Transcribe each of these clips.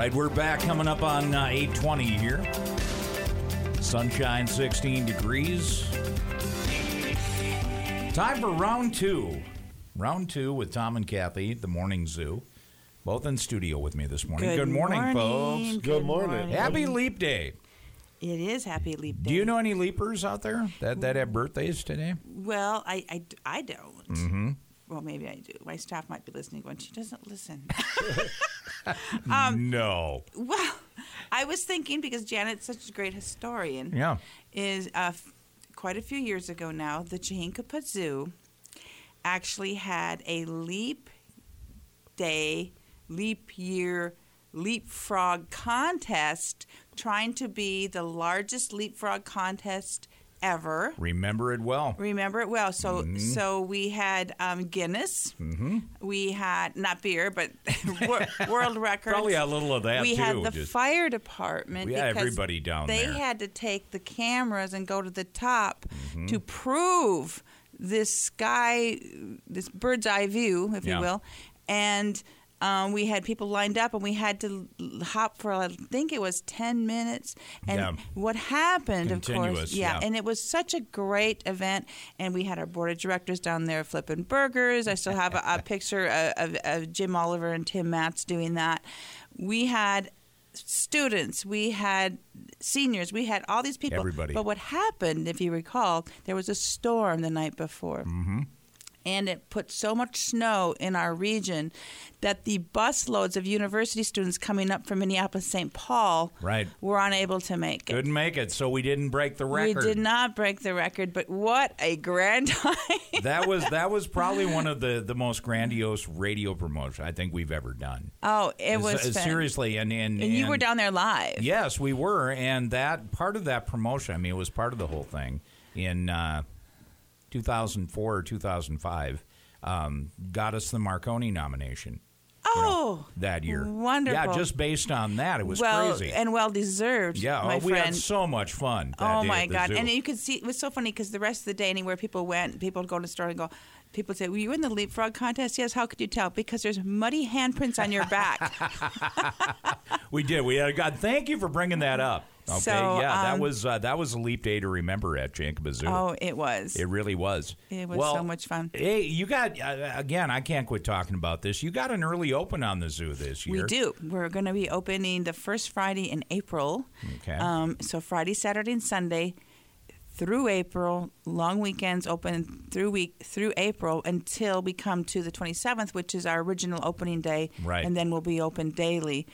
right, we're back coming up on 8:20 here. Sunshine, 16 degrees. Time for round two. Round two with Tom and Kathy, the Morning Zoo. Both in studio with me this morning. Good morning, folks. Good morning. Happy Leap Day. It is Happy Leap Day. Do you know any leapers out there that have birthdays today? Well, I don't. Mm-hmm. Well, maybe I do. My staff might be listening when she doesn't listen. No. Well, I was thinking, because Janet's such a great historian, Yeah. is quite a few years ago now, the Chihinkaput Zoo actually had a leap day, leap year, leapfrog contest, trying to be the largest leapfrog contest ever. Remember it well. Remember it well. So we had Guinness. Mm-hmm. We had, not beer, but world records. Probably a little of that, we too. had the fire department. We had because everybody down they there. They had to take the cameras and go to the top to prove this bird's eye view, if you will. And we had people lined up, and we had to hop for, I think it was 10 minutes. And what happened, of course, and it was such a great event. And we had our board of directors down there flipping burgers. I still have a picture of Jim Oliver and Tim Matz doing that. We had students, we had seniors, we had all these people. Everybody. But what happened, if you recall, there was a storm the night before. Mm-hmm. And it put so much snow in our region that the bus loads of university students coming up from Minneapolis-St. Paul were unable to make it. Couldn't make it, so we didn't break the record. We did not break the record, but what a grand time. That was probably one of the most grandiose radio promotions I think we've ever done. Oh, it was fun. Seriously. And you were down there live. Yes, we were. And that part of that promotion, I mean, it was part of the whole thing in 2004 or 2005, got us the Marconi nomination. That year. Wonderful. Yeah, just based on that. It was crazy. And well-deserved, my we friend. had so much fun that Oh, day my at the God. zoo. And you could see, it was so funny because the rest of the day, anywhere people went, people would go to the store and go, people would say, were you in the leapfrog contest? Yes, how could you tell? Because there's muddy handprints on your back. We did. We had God. Thank you for bringing that up. Okay, so, that was a leap day to remember at Chihinkaput Zoo. Oh, it was. It really was. It was so much fun. Hey, you got again. I can't quit talking about this. You got an early open on the zoo this year. We do. We're going to be opening the first Friday in April. Okay. So Friday, Saturday, and Sunday through April. Long weekends open through April until we come to the 27th, which is our original opening day. Right. And then we'll be open daily.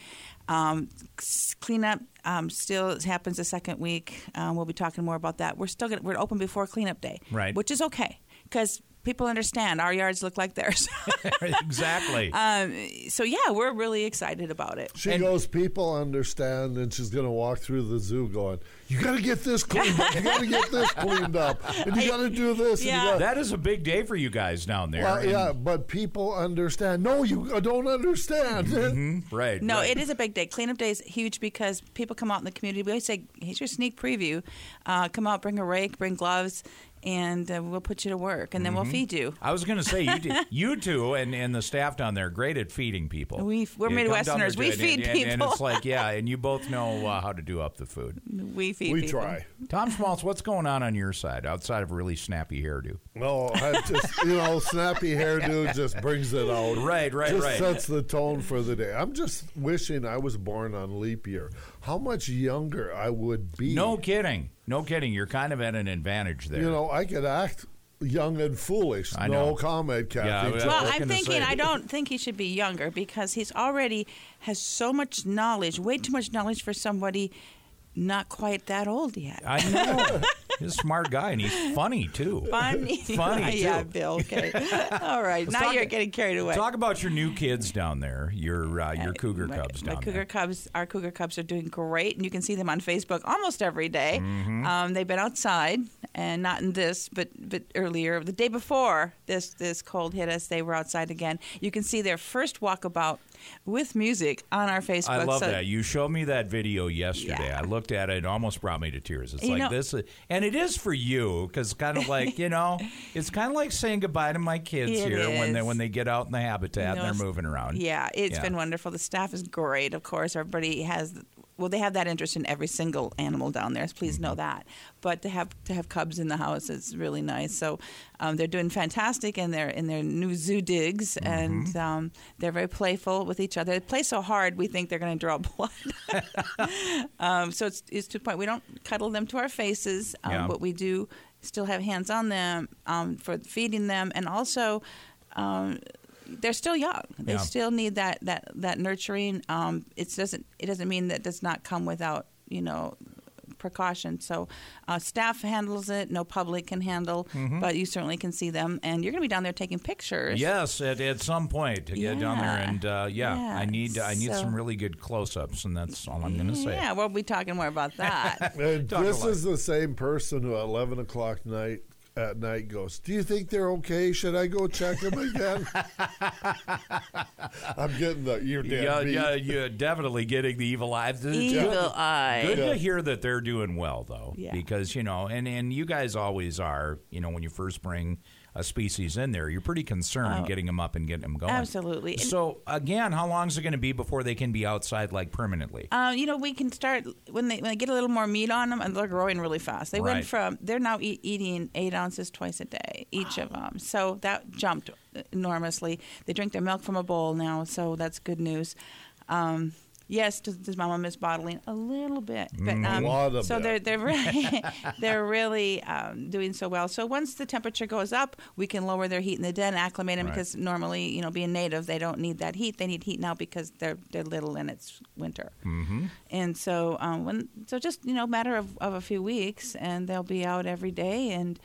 Cleanup still happens the second week. We'll be talking more about that. We're open before cleanup day, right? Which is okay because people understand our yards look like theirs. Exactly. So yeah, we're really excited about it. She goes, people understand, and she's going to walk through the zoo going, you got to get this cleaned up. You got to get this cleaned up. And you got to do this. Yeah. That is a big day for you guys down there. Well, yeah, but people understand. No, you don't understand. Mm-hmm. Right. No, right. It is a big day. Cleanup day is huge because people come out in the community. We always say, here's your sneak preview. Come out, bring a rake, bring gloves, and we'll put you to work, and then we'll feed you. I was going to say, you two and the staff down there are great at feeding people. We're Midwesterners. We feed people. And it's like, and you both know how to do up the food. We feed people. We try. Tom Schmaltz, what's going on your side, outside of a really snappy hairdo? No, I just, snappy hairdo just brings it out. Right. Just sets the tone for the day. I'm just wishing I was born on leap year. How much younger I would be. No kidding. You're kind of at an advantage there. I could act young and foolish. I know. No comment, Kathy. Yeah, well, I'm thinking I don't think he should be younger because he's already has so much knowledge, way too much knowledge for somebody not quite that old yet. I know. He's a smart guy, and he's funny, too. Funny, too. Yeah, Bill, okay. All right, you're getting carried away. Talk about your new kids down there, your Cougar Cubs down there. Our Cougar Cubs are doing great, and you can see them on Facebook almost every day. Mm-hmm. They've been outside. and not in this, but earlier, the day before this cold hit us, they were outside again. You can see their first walkabout with music on our Facebook. I love that. You showed me that video yesterday. Yeah. I looked at it. It almost brought me to tears. It's You like know- this. And it is for you because kind of like, it's kind of like saying goodbye to my kids It here is. when they get out in the habitat and they're moving around. Yeah, it's Yeah. been wonderful. The staff is great, of course. Everybody has, well, they have that interest in every single animal down there. So please know that. But to have cubs in the house is really nice. So they're doing fantastic in their new zoo digs, and they're very playful with each other. They play so hard, we think they're going to draw blood. So it's to the point we don't cuddle them to our faces, Yeah. but we do still have hands on them for feeding them, and also. They're still young. They Yeah. still need that nurturing. It doesn't mean that does not come without precaution. So staff handles it. No public can handle, but you certainly can see them. And you're going to be down there taking pictures. Yes, at some point to get down there, and I need So- some really good close-ups, and that's all I'm going to say. Yeah, we'll be talking more about that. And Talk a this lot. is the same person who at 11 o'clock at night goes, "Do you think they're okay? Should I go check them again?" I'm getting the "you're dead beat." You're definitely getting the evil eye. Evil eye. Good to hear that they're doing well, though, Yeah. because and you guys always are. When you first bring a species in there, you're pretty concerned getting them up and getting them going. Absolutely. So again, how long is it going to be before they can be outside like permanently? We can start when they get a little more meat on them, and they're growing really fast. They Right. went from they're now eating 8 ounces twice a day, each of them. So that jumped enormously. They drink their milk from a bowl now, so that's good news. Yes, does Mama miss bottling a little bit? But, A lot of so it. they're really, they're really doing so well. So once the temperature goes up, we can lower their heat in the den, acclimate them, Right. because normally, being native, they don't need that heat. They need heat now because they're little and it's winter. Mm-hmm. And so just matter of a few weeks, and they'll be out every day, and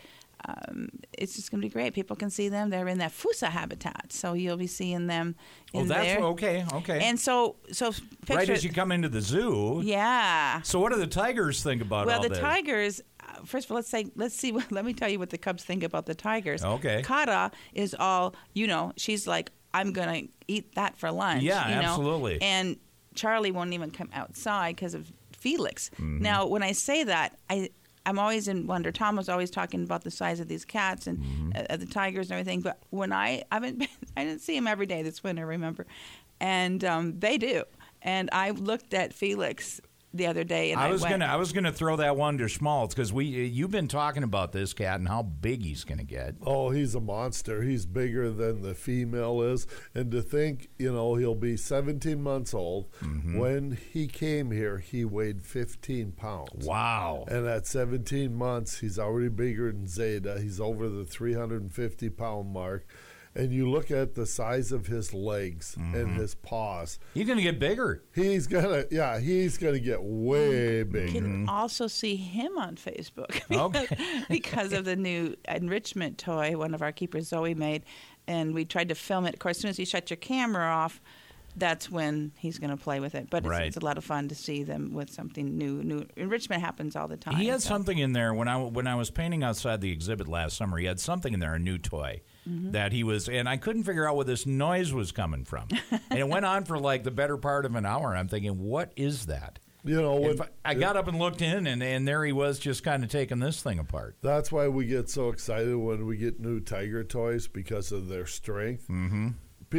it's just going to be great. People can see them. They're in that Fusa habitat, so you'll be seeing them in that's there. okay. And so picture, Right as you come into the zoo. yeah. So what do the tigers think about Well, all the this? tigers. First of all, let me tell you what the cubs think about the tigers. Okay. Kata is all, she's like, I'm going to eat that for lunch. Yeah, absolutely. And Charlie won't even come outside because of Felix. Mm-hmm. Now, when I say that, I'm always in wonder. Tom was always talking about the size of these cats and Mm-hmm. the tigers and everything. But when I didn't see him every day this winter, remember, and they do. And I looked at Felix the other day, and I was went, gonna throw that one to Schmaltz because you've been talking about this cat and how big he's gonna get. Oh, he's a monster. He's bigger than the female is. And to think, he'll be 17 months old. Mm-hmm. When he came here, he weighed 15 pounds. Wow. And at 17 months, he's already bigger than Zeta. He's over the 350-pound mark. And you look at the size of his legs and his paws. He's gonna get bigger. He's gonna get way You bigger. can also see him on Facebook Okay. because of the new enrichment toy one of our keepers, Zoe, made. And we tried to film it. Of course, as soon as you shut your camera off, that's when he's going to play with it. But Right. it's a lot of fun to see them with something new. New enrichment happens all the time. He had so. something in there when I was painting outside the exhibit last summer. He had something in there, a new toy that he was, and I couldn't figure out where this noise was coming from. And it went on for like the better part of an hour. I'm thinking, what is that? When I got up and looked in, and there he was, just kind of taking this thing apart. that's why we get so excited when we get new tiger toys because of their strength. Mm-hmm.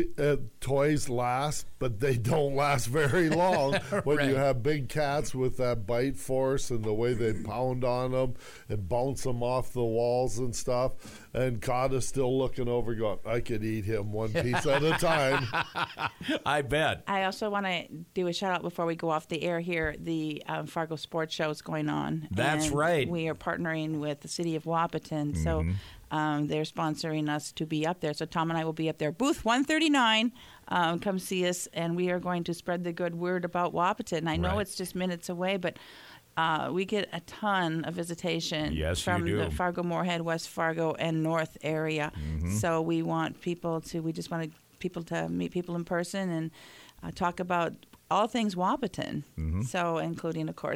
Toys last, but they don't last very long when Right. you have big cats with that bite force and the way they pound on them and bounce them off the walls and stuff. And Kata's still looking over going, I could eat him one piece at a time. I bet. I also want to do a shout out before we go off the air here. The Fargo Sports Show is going on. That's and right. We are partnering with the city of Wapaton. So they're sponsoring us to be up there. So Tom and I will be up there. Booth 139. Come see us, and we are going to spread the good word about Wapaton. I know Right. it's just minutes away, but we get a ton of visitation Yes, you from do. the Fargo, Moorhead, West Fargo, and North area. So we want people to. We just want people to meet people in person and talk about all things Wapaton. So including, of course,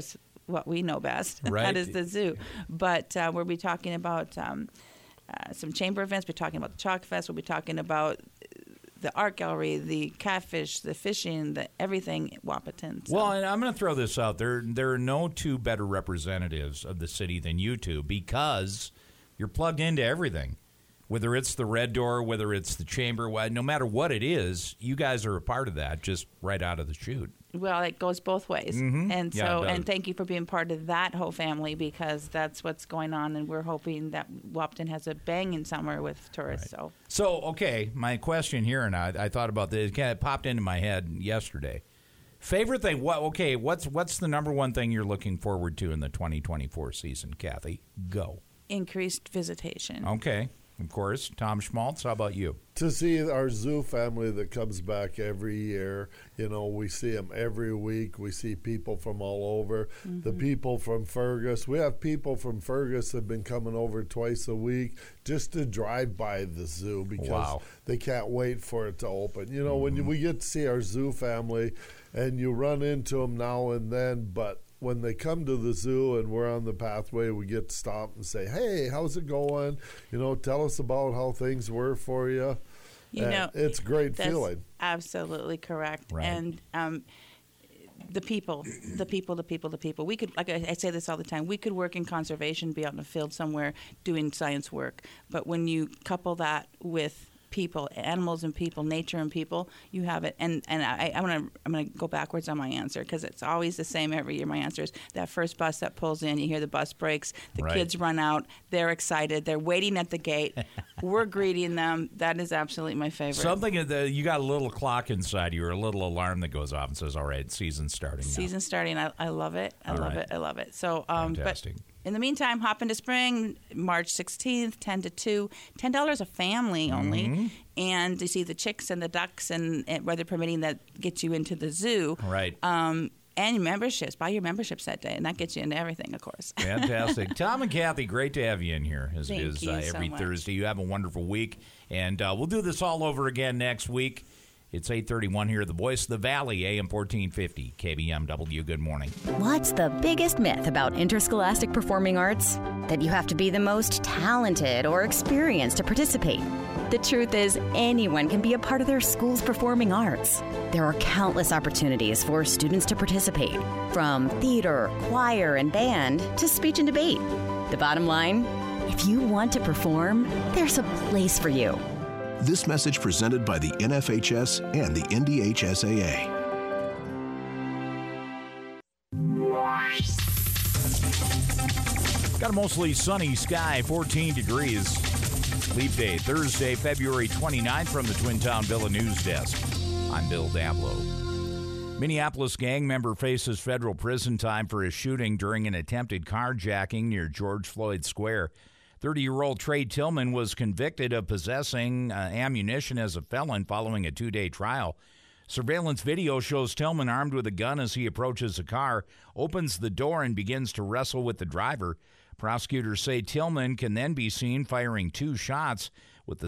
what we know best. Right. That is the zoo. But we'll be talking about some chamber events. We're talking about the Chalk Fest. We'll be talking about the art gallery, the catfish, the fishing, the everything Wahpeton. So. Well, and I'm going to throw this out there. There are no two better representatives of the city than you two, because you're plugged into everything. Whether it's the Red Door, whether it's the chamber, no matter what it is, you guys are a part of that just right out of the chute. Well, it goes both ways. Mm-hmm. And Yeah, so, it does. and thank you for being part of that whole family, because that's what's going on, and we're hoping that Wahpeton has a banging summer with tourists. Right. So, So, okay, my question here, and I thought about this, it kind of popped into my head yesterday. Favorite thing? What's the number one thing you're looking forward to in the 2024 season, Kathy? Go. increased visitation. Okay, of course. Tom Schmaltz, how about you? To see our zoo family that comes back every year, we see them every week. We see people from all over. Mm-hmm. The people from Fergus, we have people from Fergus that have been coming over twice a week just to drive by the zoo because Wow. they can't wait for it to open. When we get to see our zoo family, and you run into them now and then, but when they come to the zoo and we're on the pathway, we get to stop and say, "Hey, how's it going? Tell us about how things were for you." It's a great That's feeling. absolutely correct. Right. And the people. We could, like I say this all the time, we could work in conservation, be out in a field somewhere doing science work. But when you couple that with people, animals and people, nature and people, you have it. And I'm gonna go backwards on my answer because it's always the same every year. My answer is that first bus that pulls in. You hear the bus brakes. The Right. kids run out. They're excited. They're waiting at the gate. We're greeting them. That is absolutely my favorite. Something you got a little clock inside you, or a little alarm that goes off and says, "All right, season's starting now." Season starting. I love it. I All love right. it. I love it. So, Fantastic. but in the meantime, hop into spring, March 16th, 10 to 2, $10 a family only. Mm-hmm. And to see the chicks and the ducks and weather permitting, that gets you into the zoo. Right. And your memberships. Buy your memberships that day, and that gets you into everything, of course. Fantastic. Tom and Kathy, great to have you in here, as Thank it is you so every much. Thursday. You have a wonderful week, and we'll do this all over again next week. It's 8:31 here, the Voice of the Valley, AM 1450, KBMW. Good morning. What's the biggest myth about interscholastic performing arts? That you have to be the most talented or experienced to participate. The truth is, anyone can be a part of their school's performing arts. There are countless opportunities for students to participate, from theater, choir, and band to speech and debate. The bottom line, if you want to perform, there's a place for you. This message presented by the NFHS and the NDHSAA. Got a mostly sunny sky, 14 degrees. Leap day, Thursday, February 29th, from the Twin Town Villa News Desk. I'm Bill Dablow. Minneapolis gang member faces federal prison time for his shooting during an attempted carjacking near George Floyd Square. 30-year-old Trey Tillman was convicted of possessing ammunition as a felon following a 2-day trial. Surveillance video shows Tillman armed with a gun as he approaches a car, opens the door, and begins to wrestle with the driver. Prosecutors say Tillman can then be seen firing 2 shots, with the